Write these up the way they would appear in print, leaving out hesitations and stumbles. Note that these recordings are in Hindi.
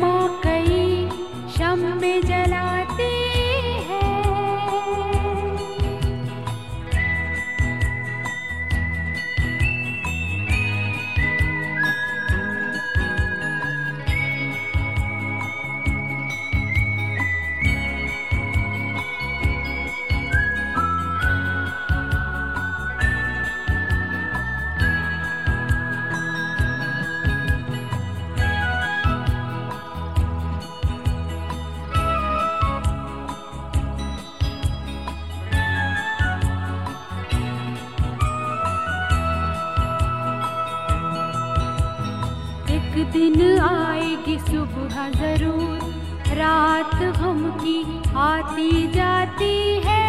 क्षमा कई शम में जलाती है। एक दिन आएगी सुबह जरूर, रात गम की आती जाती है।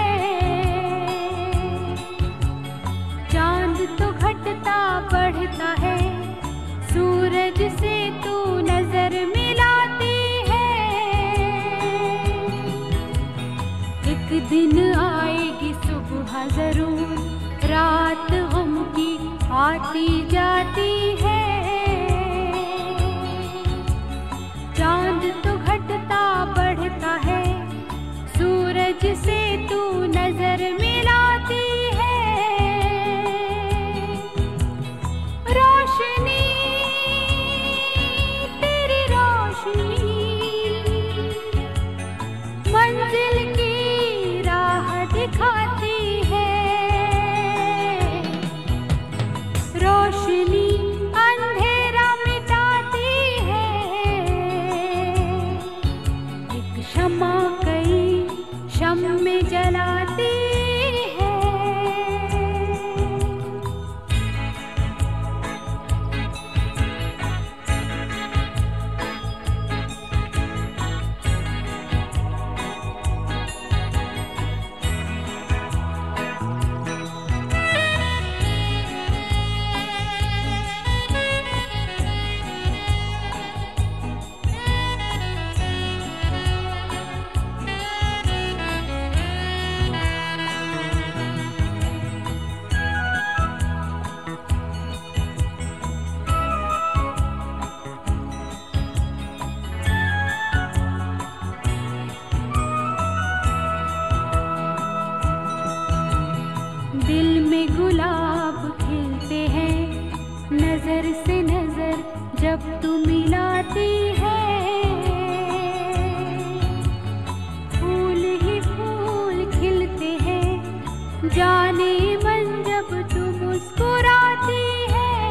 चांद तो घटता बढ़ता है, सूरज से तू नजर मिलाती है। एक दिन आएगी सुबह जरूर, रात गम की आती जाती है। चांद तो घटता बढ़ता है, सूरज से तू नजर मिलाती है। रोशनी तेरी रोशनी मंजिल की राह दिखाती है। रोशनी अंधेरा मिटाती है। क्षमा कई शम में जलाती है। दिल में गुलाब खिलते हैं, नजर से नजर जब तू मिलाती है। फूल ही फूल खिलते हैं, जाने मन जब तू मुस्कुराती है।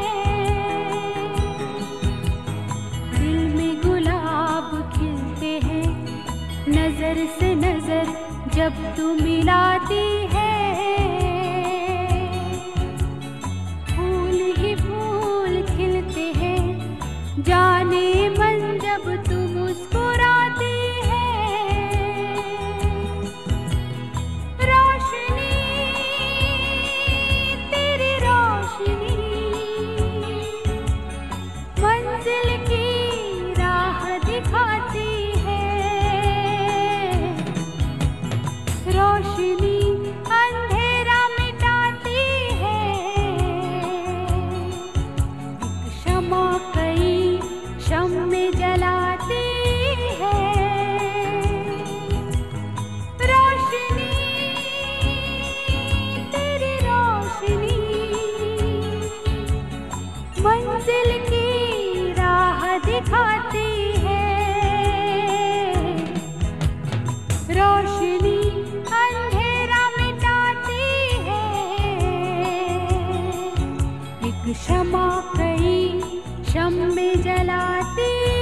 दिल में गुलाब खिलते हैं, नजर से नजर जब तू मिलाती है। जाने मन जब तू मुस्कुराती है। रोशनी तेरी रोशनी मंजिल की राह दिखाती है। रोशनी अंधेरा मिटाती है। क्षमा कई शम में जलाती है। रोशनी तेरी रोशनी मंजिल की राह दिखाती है। रोशनी अंधेरा मिटाती है। एक क्षमा कई शम में जलाती